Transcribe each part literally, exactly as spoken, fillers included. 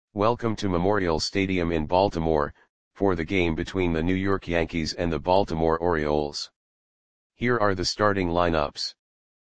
Welcome to Memorial Stadium in Baltimore, for the game between the New York Yankees and the Baltimore Orioles. Here are the starting lineups.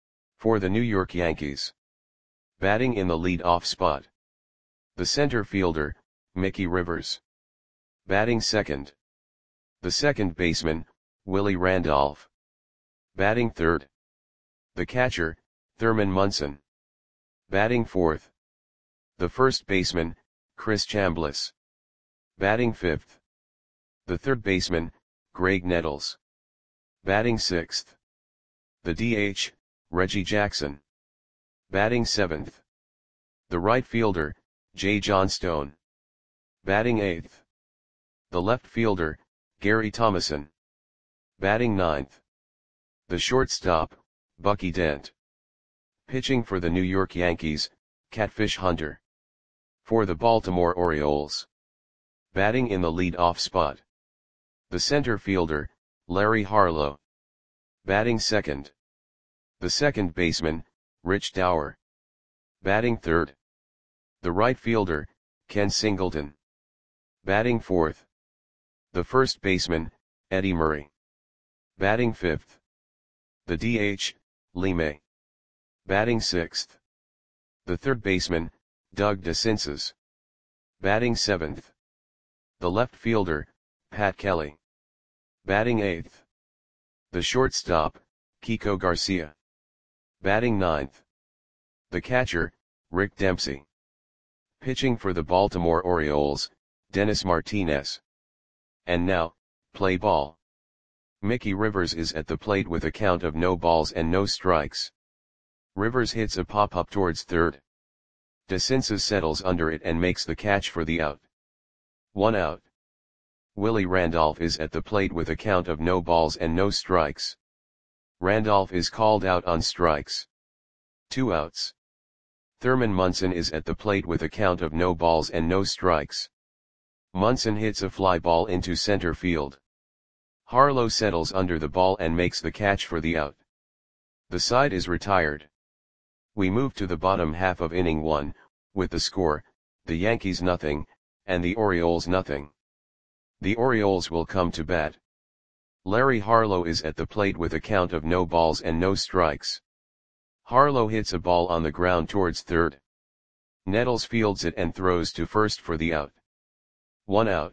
For the New York Yankees. Batting in the lead-off spot. The center fielder, Mickey Rivers. Batting second. The second baseman, Willie Randolph. Batting third. The catcher, Thurman Munson. Batting fourth. The first baseman, Chris Chambliss. Batting fifth. The third baseman, Graig Nettles. Batting sixth. The D H, Reggie Jackson. Batting seventh. The right fielder, Jay Johnstone. Batting eighth. The left fielder, Gary Thomasson. Batting ninth. The shortstop, Bucky Dent. Pitching for the New York Yankees, Catfish Hunter. For the Baltimore Orioles. Batting in the lead-off spot. The center fielder, Larry Harlow. Batting second. The second baseman, Rich Dauer. Batting third. The right fielder, Ken Singleton. Batting fourth. The first baseman, Eddie Murray. Batting fifth. The D H, Lee May. Batting sixth. The third baseman, Doug DeCinces. Batting seventh. The left fielder, Pat Kelly. Batting eighth. The shortstop, Kiko Garcia. Batting ninth. The catcher, Rick Dempsey. Pitching for the Baltimore Orioles, Dennis Martinez. And now, play ball. Mickey Rivers is at the plate with a count of no balls and no strikes. Rivers hits a pop-up towards third. DeCinces settles under it and makes the catch for the out. One out. Willie Randolph is at the plate with a count of no balls and no strikes. Randolph is called out on strikes. Two outs. Thurman Munson is at the plate with a count of no balls and no strikes. Munson hits a fly ball into center field. Harlow settles under the ball and makes the catch for the out. The side is retired. We move to the bottom half of inning one, with the score, the Yankees nothing, and the Orioles nothing. The Orioles will come to bat. Larry Harlow is at the plate with a count of no balls and no strikes. Harlow hits a ball on the ground towards third. Nettles fields it and throws to first for the out. One out.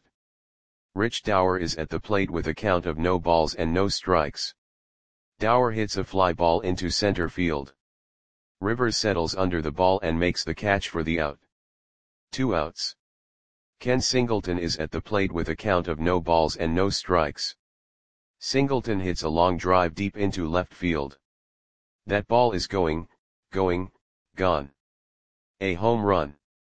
Rich Dauer is at the plate with a count of no balls and no strikes. Dauer hits a fly ball into center field. Rivers settles under the ball and makes the catch for the out. Two outs. Ken Singleton is at the plate with a count of no balls and no strikes. Singleton hits a long drive deep into left field. That ball is going, going, gone. A home run.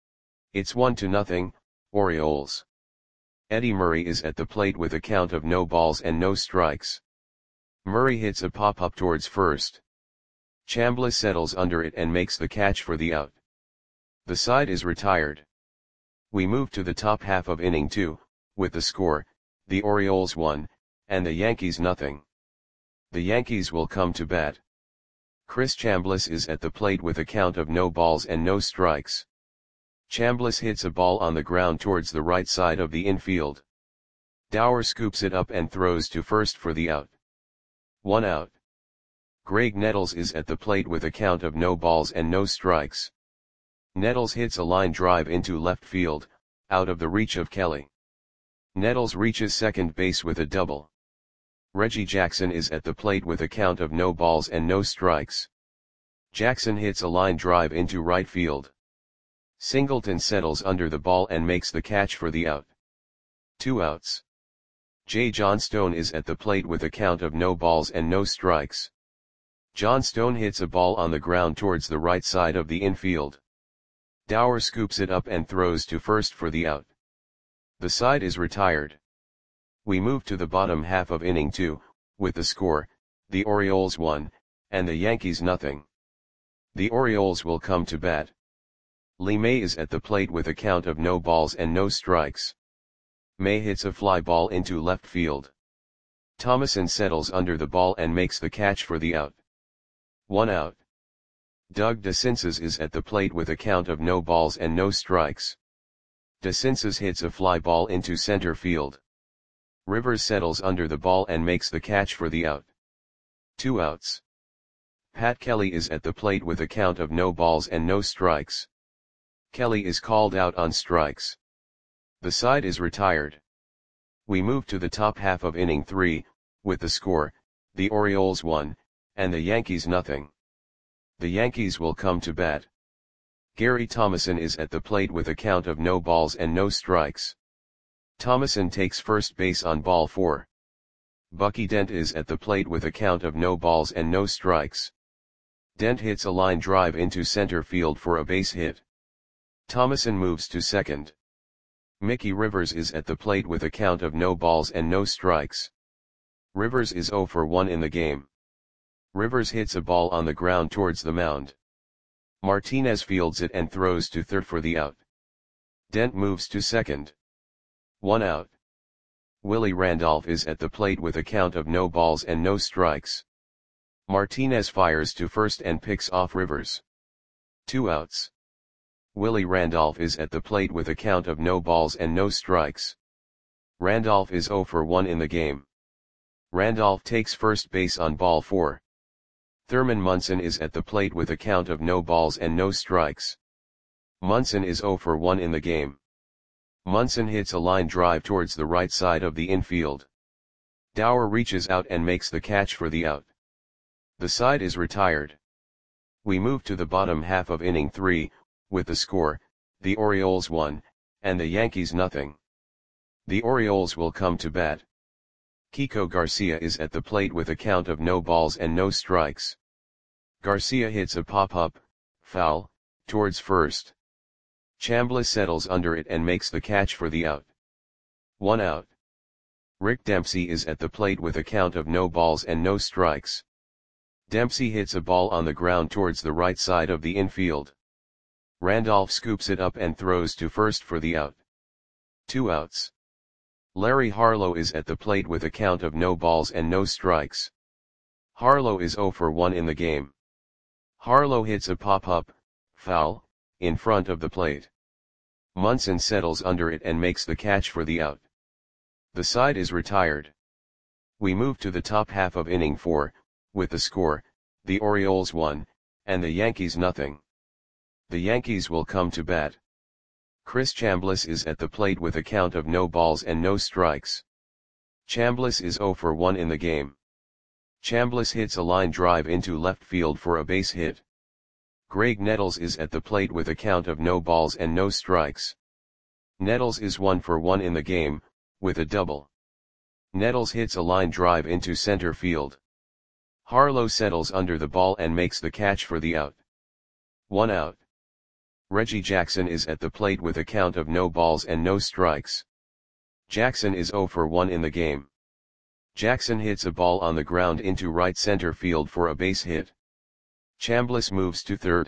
It's one to nothing, Orioles. Eddie Murray is at the plate with a count of no balls and no strikes. Murray hits a pop-up towards first. Chambliss settles under it and makes the catch for the out. The side is retired. We move to the top half of inning two, with the score, the Orioles one, and the Yankees nothing. The Yankees will come to bat. Chris Chambliss is at the plate with a count of no balls and no strikes. Chambliss hits a ball on the ground towards the right side of the infield. Dauer scoops it up and throws to first for the out. One out. Graig Nettles is at the plate with a count of no balls and no strikes. Nettles hits a line drive into left field, out of the reach of Kelly. Nettles reaches second base with a double. Reggie Jackson is at the plate with a count of no balls and no strikes. Jackson hits a line drive into right field. Singleton settles under the ball and makes the catch for the out. Two outs. Jay Johnstone is at the plate with a count of no balls and no strikes. Johnstone hits a ball on the ground towards the right side of the infield. Dauer scoops it up and throws to first for the out. The side is retired. We move to the bottom half of inning two, with the score, the Orioles one, and the Yankees nothing. The Orioles will come to bat. Lee May is at the plate with a count of no balls and no strikes. May hits a fly ball into left field. Thomasson settles under the ball and makes the catch for the out. One out. Doug DeCinces is at the plate with a count of no balls and no strikes. DeCinces hits a fly ball into center field. Rivers settles under the ball and makes the catch for the out. Two outs. Pat Kelly is at the plate with a count of no balls and no strikes. Kelly is called out on strikes. The side is retired. We move to the top half of inning three, with the score, the Orioles one, and the Yankees nothing. The Yankees will come to bat. Gary Thomasson is at the plate with a count of no balls and no strikes. Thomasson takes first base on ball four. Bucky Dent is at the plate with a count of no balls and no strikes. Dent hits a line drive into center field for a base hit. Thomasson moves to second. Mickey Rivers is at the plate with a count of no balls and no strikes. Rivers is oh for one in the game. Rivers hits a ball on the ground towards the mound. Martinez fields it and throws to third for the out. Dent moves to second. One out. Willie Randolph is at the plate with a count of no balls and no strikes. Martinez fires to first and picks off Rivers. Two outs. Willie Randolph is at the plate with a count of no balls and no strikes. Randolph is oh for one in the game. Randolph takes first base on ball four. Thurman Munson is at the plate with a count of no balls and no strikes. Munson is oh for one in the game. Munson hits a line drive towards the right side of the infield. Dower reaches out and makes the catch for the out. The side is retired. We move to the bottom half of inning three, with the score, the Orioles one, and the Yankees nothing. The Orioles will come to bat. Kiko Garcia is at the plate with a count of no balls and no strikes. Garcia hits a pop-up, foul, towards first. Chambliss settles under it and makes the catch for the out. One out. Rick Dempsey is at the plate with a count of no balls and no strikes. Dempsey hits a ball on the ground towards the right side of the infield. Randolph scoops it up and throws to first for the out. Two outs. Larry Harlow is at the plate with a count of no balls and no strikes. Harlow is oh for one in the game. Harlow hits a pop-up, foul, in front of the plate. Munson settles under it and makes the catch for the out. The side is retired. We move to the top half of inning four, with the score, the Orioles one, and the Yankees nothing. The Yankees will come to bat. Chris Chambliss is at the plate with a count of no balls and no strikes. Chambliss is oh for one in the game. Chambliss hits a line drive into left field for a base hit. Greg Nettles is at the plate with a count of no balls and no strikes. Nettles is one for one in the game, with a double. Nettles hits a line drive into center field. Harlow settles under the ball and makes the catch for the out. One out. Reggie Jackson is at the plate with a count of no balls and no strikes. Jackson is oh for one in the game. Jackson hits a ball on the ground into right center field for a base hit. Chambliss moves to third.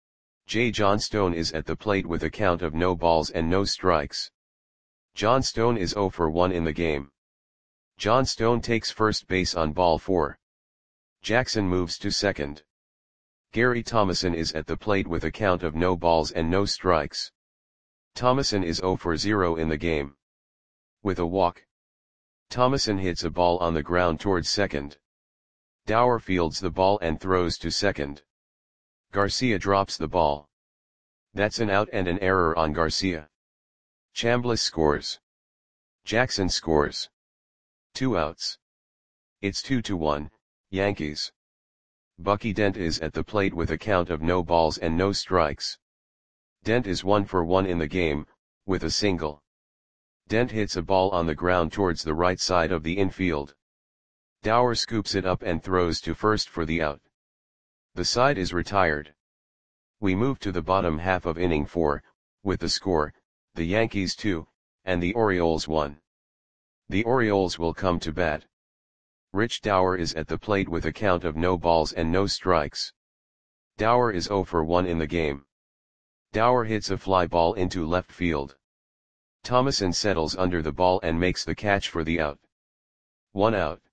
Jay Johnstone is at the plate with a count of no balls and no strikes. Johnstone is oh for one in the game. Johnstone takes first base on ball four. Jackson moves to second. Gary Thomasson is at the plate with a count of no balls and no strikes. Thomasson is oh for zero in the game. With a walk. Thomasson hits a ball on the ground towards second. Dower fields the ball and throws to second. Garcia drops the ball. That's an out and an error on Garcia. Chambliss scores. Jackson scores. Two outs. It's two to one, Yankees. Bucky Dent is at the plate with a count of no balls and no strikes. Dent is one for one in the game, with a single. Dent hits a ball on the ground towards the right side of the infield. Dower scoops it up and throws to first for the out. The side is retired. We move to the bottom half of inning four, with the score, the Yankees two, and the Orioles one. The Orioles will come to bat. Rich Dower is at the plate with a count of no balls and no strikes. Dower is oh for one in the game. Dower hits a fly ball into left field. Thomasson settles under the ball and makes the catch for the out. One out.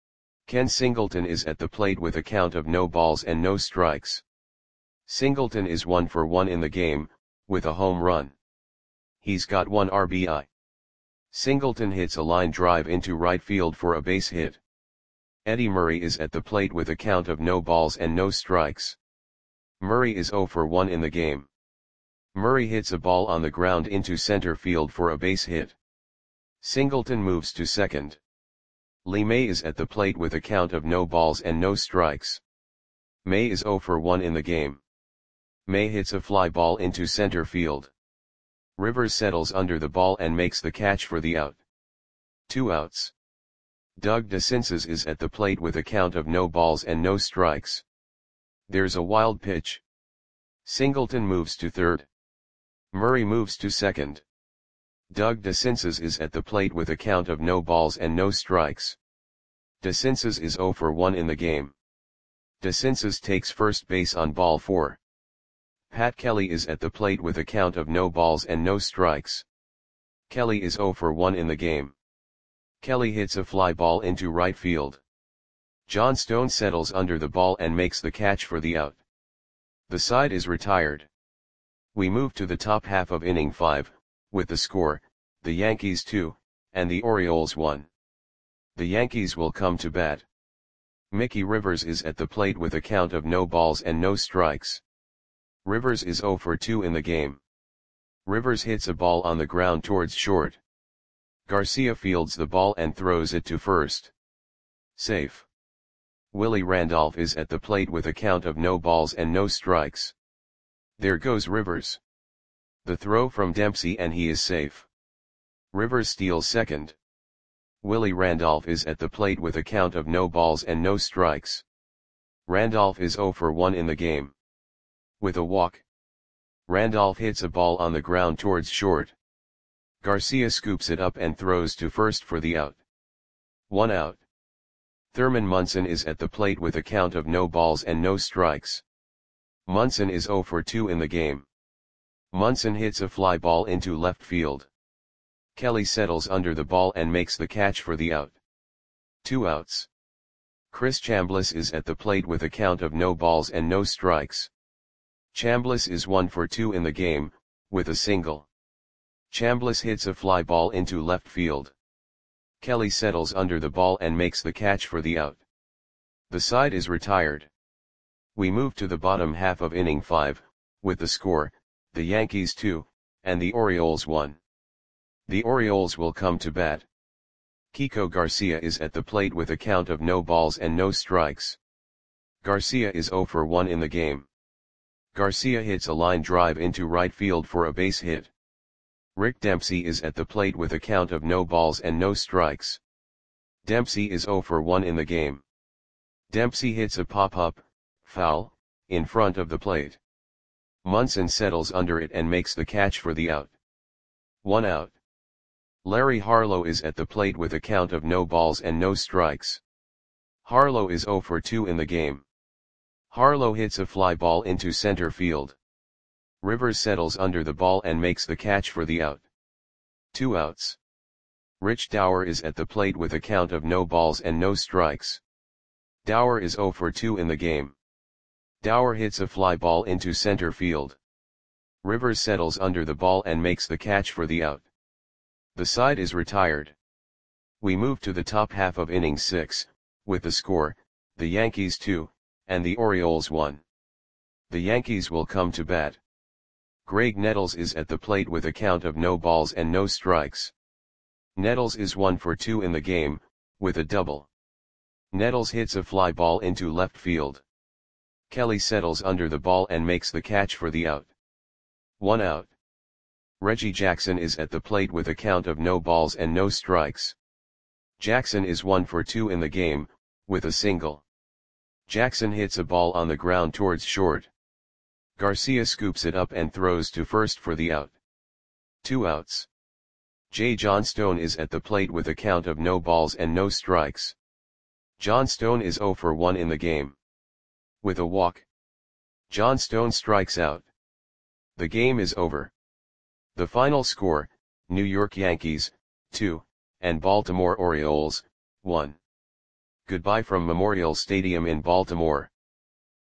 Ken Singleton is at the plate with a count of no balls and no strikes. Singleton is one for one in the game, with a home run. he's got one R B I. Singleton hits a line drive into right field for a base hit. Eddie Murray is at the plate with a count of no balls and no strikes. Murray is zero for one in the game. Murray hits a ball on the ground into center field for a base hit. Singleton moves to second. Lee May is at the plate with a count of no balls and no strikes. May is zero for one in the game. May hits a fly ball into center field. Rivers settles under the ball and makes the catch for the out. Two outs. Doug DeCinces is at the plate with a count of no balls and no strikes. There's a wild pitch. Singleton moves to third. Murray moves to second. Doug DeCinces is at the plate with a count of no balls and no strikes. DeCinces is zero for one in the game. DeCinces takes first base on ball four. Pat Kelly is at the plate with a count of no balls and no strikes. Kelly is zero for one in the game. Kelly hits a fly ball into right field. John Stone settles under the ball and makes the catch for the out. The side is retired. We move to the top half of inning five, with the score, the Yankees two, and the Orioles one. The Yankees will come to bat. Mickey Rivers is at the plate with a count of no balls and no strikes. Rivers is zero for two in the game. Rivers hits a ball on the ground towards short. Garcia fields the ball and throws it to first. Safe. Willie Randolph is at the plate with a count of no balls and no strikes. There goes Rivers. The throw from Dempsey and he is safe. Rivers steals second. Willie Randolph is at the plate with a count of no balls and no strikes. Randolph is zero for one in the game. With a walk. Randolph hits a ball on the ground towards short. Garcia scoops it up and throws to first for the out. One out. Thurman Munson is at the plate with a count of no balls and no strikes. Munson is zero for two in the game. Munson hits a fly ball into left field. Kelly settles under the ball and makes the catch for the out. Two outs. Chris Chambliss is at the plate with a count of no balls and no strikes. Chambliss is one for two in the game, with a single. Chambliss hits a fly ball into left field. Kelly settles under the ball and makes the catch for the out. The side is retired. We move to the bottom half of inning five, with the score, the Yankees two, and the Orioles one. The Orioles will come to bat. Kiko Garcia is at the plate with a count of no balls and no strikes. Garcia is zero for one in the game. Garcia hits a line drive into right field for a base hit. Rick Dempsey is at the plate with a count of no balls and no strikes. Dempsey is zero for one in the game. Dempsey hits a pop-up, foul, in front of the plate. Munson settles under it and makes the catch for the out. One out. Larry Harlow is at the plate with a count of no balls and no strikes. Harlow is zero for two in the game. Harlow hits a fly ball into center field. Rivers settles under the ball and makes the catch for the out. Two outs. Rich Dower is at the plate with a count of no balls and no strikes. Dower is zero for two in the game. Dower hits a fly ball into center field. Rivers settles under the ball and makes the catch for the out. The side is retired. We move to the top half of inning six, with the score, the Yankees two, and the Orioles one. The Yankees will come to bat. Greg Nettles is at the plate with a count of no balls and no strikes. Nettles is one for two in the game, with a double. Nettles hits a fly ball into left field. Kelly settles under the ball and makes the catch for the out. One out. Reggie Jackson is at the plate with a count of no balls and no strikes. Jackson is one for two in the game, with a single. Jackson hits a ball on the ground towards short. Garcia scoops it up and throws to first for the out. Two outs. J. John Stone is at the plate with a count of no balls and no strikes. John Stone is zero for one in the game. With a walk. John Stone strikes out. The game is over. The final score, New York Yankees, two, and Baltimore Orioles, one. Goodbye from Memorial Stadium in Baltimore.